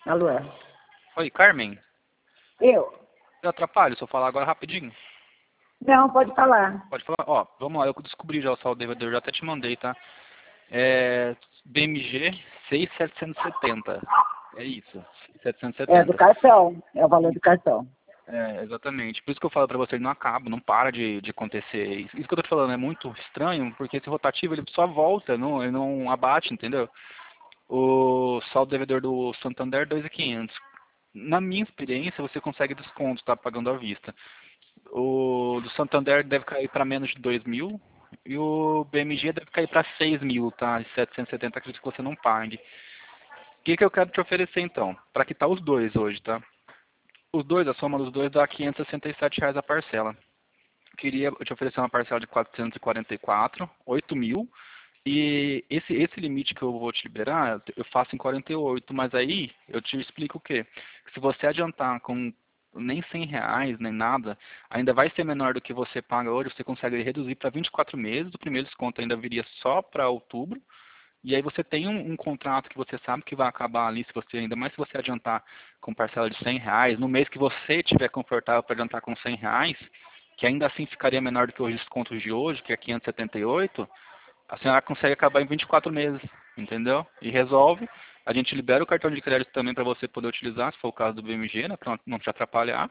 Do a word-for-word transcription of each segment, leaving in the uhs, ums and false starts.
Alô? Oi, Carmen. Eu? Eu atrapalho se eu falar agora rapidinho? Não, pode falar. Pode falar? Ó, vamos lá, eu descobri já o saldo devedor, já até te mandei, tá? É B M G seis mil setecentos e setenta. É isso, setecentos e É do setenta. cartão, é o valor do cartão. É, exatamente. Por isso que eu falo pra você, ele não acaba, não para de, de acontecer. Isso isso que eu tô te falando é muito estranho, porque esse rotativo ele só volta, não, ele não abate, entendeu? O saldo devedor do Santander, dois mil e quinhentos. Na minha experiência, você consegue desconto, tá? Pagando à vista. O do Santander deve cair para menos de dois mil e o B M G deve cair para seis mil, tá? setecentos e setenta, acredito que você não pague. O que, que eu quero te oferecer então? Para quitar os dois hoje, tá? Os dois, a soma dos dois dá quinhentos e sessenta e sete reais a parcela. Queria te oferecer uma parcela de quatrocentos e quarenta e quatro, oito mil. E esse, esse limite que eu vou te liberar, eu faço em quarenta e oito, mas aí eu te explico o quê? Se você adiantar com nem cem reais, nem nada, ainda vai ser menor do que você paga hoje, você consegue reduzir para vinte e quatro meses, o primeiro desconto ainda viria só para outubro, e aí você tem um, um contrato que você sabe que vai acabar ali, se você ainda mais se você adiantar com parcela de cem reais, no mês que você estiver confortável para adiantar com cem reais, que ainda assim ficaria menor do que os descontos de hoje, que é quinhentos e setenta e oito, a senhora consegue acabar em vinte e quatro meses, entendeu? E resolve. A gente libera o cartão de crédito também para você poder utilizar, se for o caso do B M G, né, para não te atrapalhar.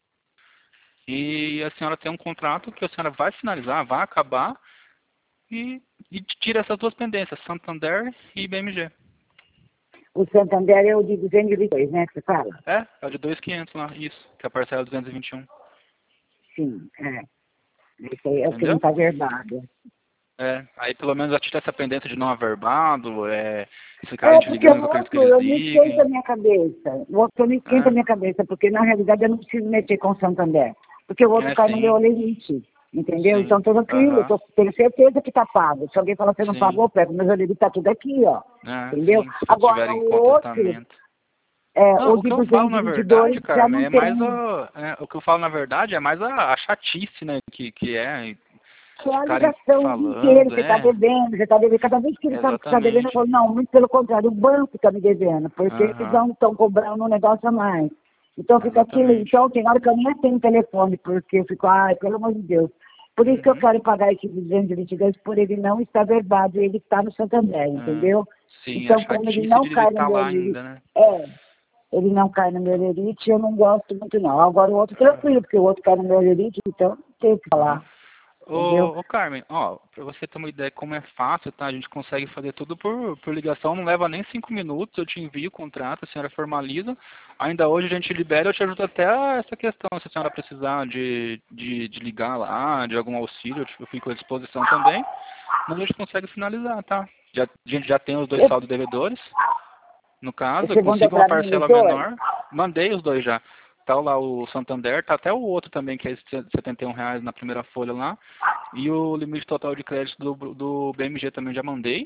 E a senhora tem um contrato que a senhora vai finalizar, vai acabar e, e tira essas duas pendências, Santander e B M G. O Santander é o de duzentos e vinte e dois, né, que você fala? É, é o de dois mil e quinhentos lá, isso, que é a parcela duzentos e vinte e um. Sim, é. Esse aí é o que não Entendeu? está verbado. É, aí pelo menos já tira essa pendência de não averbado, é, se ficarem É, te porque ligando, o eu acredito que outro, eles eu não esquento a liguem. minha cabeça. O outro, eu não esquento a É, minha cabeça, porque na realidade eu não preciso mexer com o Santander. Porque o outro é cai no meu sim, olerite, entendeu? sim, Então tudo aquilo, eu aham, tô, tenho certeza que está pago. Se alguém falar que você não sim. pagou, pega o meu olerite, está tudo aqui, ó. É, Entendeu? sim, se Agora, tiver em o conta outro, testamento. é, Não, o o de que eu falo duzentos e na vinte e dois verdade, já Carmen, não é mais tem. o, é, o que eu falo na verdade é mais a, a chatice, né, que, que é, Que é a ficarem ligação o dia inteiro, falando, você está é, devendo, você está devendo. Cada vez que ele sabe que está devendo, eu exatamente. falo, não, muito pelo contrário, o banco está me devendo, porque eles Aham, não estão cobrando um negócio a mais. Então fica aquilo, exatamente. então tem hora que eu nem atendo telefone, porque eu fico, ai, pelo amor de Deus. Por isso que eu Uhum, quero pagar esse duzentos e vinte e dois, por ele não estar verbado, ele está no Santander, é. entendeu? Sim, a Então, como ele chatice não de ele cai no estar meu lá limite, ainda, né? é, ele não cai no meu lerite, eu não gosto muito não. Agora o outro tranquilo, porque o outro cai no meu lerite, então não tem o que Aham. falar, entendeu? Ô, ô Carmen, ó, pra você ter uma ideia como é fácil, tá? A gente consegue fazer tudo por, por ligação, não leva nem cinco minutos, eu te envio o contrato, a senhora formaliza. Ainda hoje a gente libera, eu te ajudo até a essa questão, se a senhora precisar de, de, de ligar lá, de algum auxílio, eu te- eu fico à disposição também. Mas a gente consegue finalizar, tá? Já, a gente já tem os dois Eu, saldos devedores, no caso, eu você mandou consigo uma para mim os parcela dois? menor, mandei os dois já. Tá lá o Santander, tá até o outro também, que é esse setenta e um reais na primeira folha lá. E o limite total de crédito do, do B M G também já mandei.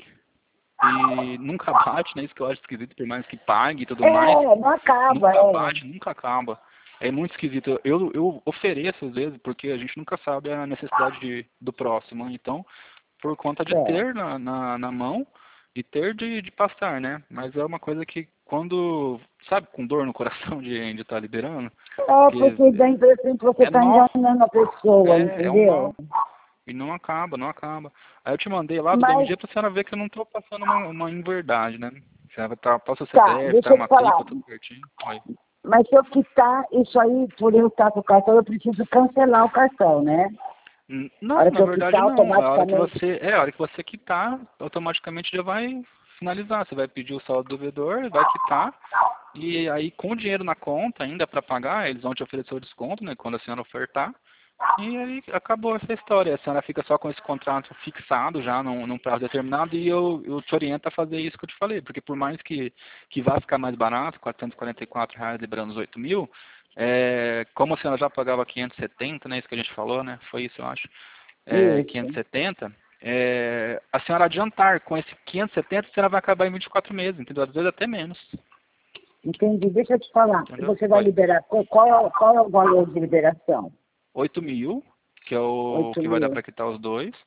E nunca bate, né? Isso que eu acho esquisito, por mais que pague e tudo mais. É, não acaba, Nunca é. bate, nunca acaba. É muito esquisito. Eu, eu ofereço às vezes, porque a gente nunca sabe a necessidade de, do próximo. Então, por conta de É, ter na, na, na mão e ter de, de passar, né? Mas é uma coisa que quando, sabe, com dor no coração de estar liberando, é porque porque dá a impressão que você é está nó, enganando a pessoa, é, é um nó. entendeu? E não acaba, não acaba. Aí eu te mandei lá do Mas, B M G pra senhora ver que eu não tô passando uma, uma inverdade, né? Você vai tá, passa o tá, C P F, tá, deixa eu te falar. matrícula, tudo certinho. Aí. Mas se eu quitar isso aí, por eu estar com o cartão, eu preciso cancelar o cartão, né? Hum, A Não, hora na que eu verdade quitar, não. A hora que automaticamente. você, é, a hora que você quitar, automaticamente já vai finalizar. Você vai pedir o saldo do devedor, vai quitar. E aí com o dinheiro na conta ainda para pagar, eles vão te oferecer o desconto, né, quando a senhora ofertar. E aí acabou essa história. A senhora fica só com esse contrato fixado já num, num prazo determinado e eu, eu te oriento a fazer isso que eu te falei. Porque por mais que, que vá ficar mais barato, quatrocentos e quarenta e quatro reais liberando os oito mil, é, como a senhora já pagava quinhentos e setenta, né, isso que a gente falou, né, foi isso eu acho, é, Isso. quinhentos e setenta, é, a senhora adiantar com esse quinhentos e setenta, a senhora vai acabar em vinte e quatro meses, entendeu? Às vezes até menos, Entendi. Deixa eu te falar. entendeu? Você vai Oi. liberar. Qual, qual é o qual é o valor de liberação? oito mil, que é o Oito que vai dar mil. para quitar os dois.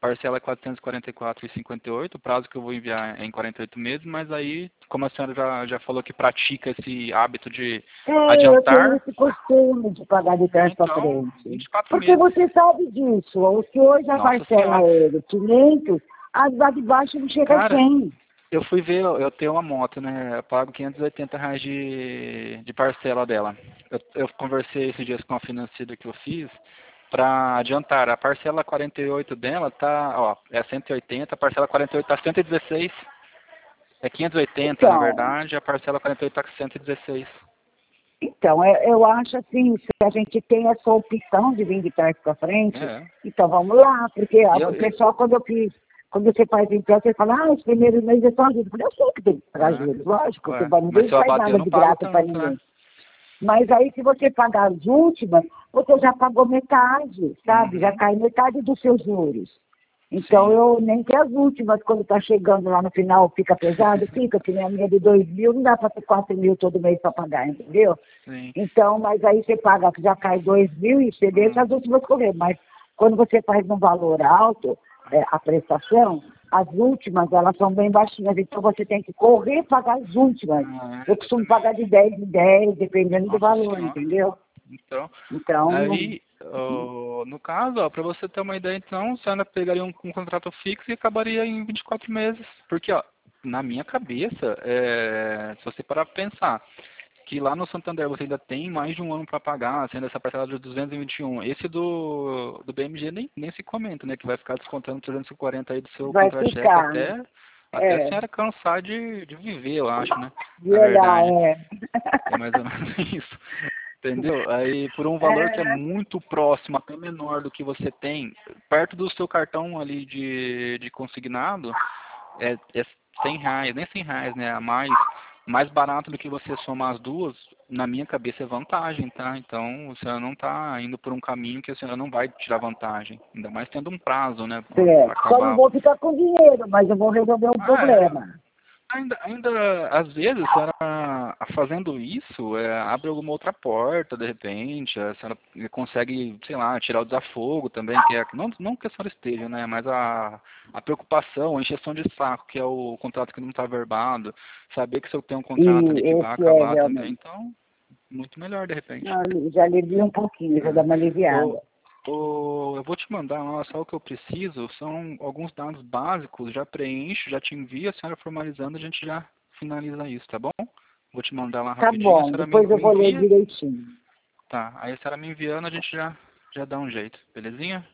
parcela é quatrocentos e quarenta e quatro reais e cinquenta e oito centavos, o prazo que eu vou enviar é em quarenta e oito meses, mas aí, como a senhora já, já falou que pratica esse hábito de É, eu tenho adiantar, esse costume de pagar de trás para então, frente. vinte e quatro Porque meses. você sabe disso, o que hoje a Nossa parcela senhora. é de quinhentos, a lá de baixo não chega a Cara, cem. eu fui ver, eu tenho uma moto, né? Eu pago quinhentos e oitenta reais de, de parcela dela. Eu, eu conversei esses dias com a financiera que eu fiz para adiantar. A parcela quarenta e oito dela tá, ó, é cento e oitenta, a parcela quarenta e oito tá cento e dezesseis. É quinhentos e oitenta, na Então, verdade, a parcela quarenta e oito tá com cento e dezesseis. então eu, eu acho assim, se a gente tem essa opção de vir de trás para frente, É. então vamos lá, porque E ó, eu, o eu, pessoal, quando eu fiz, quando você faz então, você fala, ah, os primeiros meses é só juros. Eu sei que tem que pagar é, juros, lógico, que ué, mas ninguém se eu faz abater, eu nada não de pago graça para tanto, né? ninguém. Mas aí, se você pagar as últimas, você já pagou metade, sabe? Já Uhum. cai metade dos seus juros. Então, Sim, eu nem que as últimas, quando está chegando lá no final, fica pesado, fica, que nem a minha de dois mil, não dá para ter quatro mil todo mês para pagar, entendeu? sim. Então, mas aí você paga, já cai dois mil e você deixa Hum. as últimas correr. Mas quando você faz num valor alto, é, a prestação, as últimas, elas são bem baixinhas, então você tem que correr para pagar as últimas. Ah, Eu costumo pagar de dez em dez, dependendo do nossa valor, senhora. entendeu? Então, Então, aí, ó, no caso, para você ter uma ideia, então, você ainda pegaria um, um contrato fixo e acabaria em vinte e quatro meses. Porque, ó, na minha cabeça, é, se você parar para pensar, que lá no Santander você ainda tem mais de um ano para pagar, sendo essa parcela de duzentos e vinte e um. Esse do, do B M G nem, nem se comenta, né? Que vai ficar descontando trezentos e quarenta aí do seu vai contra-cheque ficar, até, até a é, senhora cansar de, de viver, eu acho, né? de Na olhar, verdade. é. É mais ou menos isso. Entendeu? Aí por um valor que é É, muito próximo, até menor do que você tem, perto do seu cartão ali de, de consignado, é, é cem reais, nem cem reais, né? A mais, mais barato do que você somar as duas, na minha cabeça é vantagem, tá? Então você não está indo por um caminho que a senhora não vai tirar vantagem. Ainda mais tendo um prazo, né? é. Para Só não acabar. vou ficar com dinheiro, mas eu vou resolver um Ah, é. problema. Ainda, ainda, às vezes, a senhora fazendo isso, é, abre alguma outra porta, de repente, a senhora consegue, sei lá, tirar o desafogo também, que é, não, não que a senhora esteja, né, mas a, a preocupação, a encheção de saco, que é o contrato que não está averbado, saber que se eu tenho um E contrato ali que vai esse é acabar também, realmente. então, muito melhor, de repente. Ah, já alivia um pouquinho, já dá uma É. O, aliviada. o, eu vou te mandar lá, só o que eu preciso, são alguns dados básicos, já preencho, já te envio, a senhora formalizando, a gente já finaliza isso, tá bom? Vou te mandar lá Tá rapidinho, a bom, senhora me, depois eu me vou ler envia, direitinho. tá, aí a senhora me enviando, a gente já, já dá um jeito, belezinha?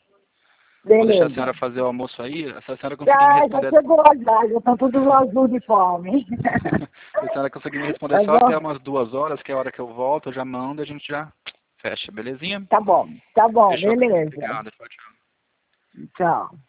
Vou deixar a Beleza. senhora fazer o almoço aí, se a senhora conseguir me Já, já responder, chegou já, já tá tudo azul de fome. se a senhora conseguir me responder Tá só até bom? umas duas horas, que é a hora que eu volto, eu já mando, a gente já fecha, belezinha? Tá bom, tá bom, Fechou, querido. beleza. Obrigado, tchau, tchau. Tchau.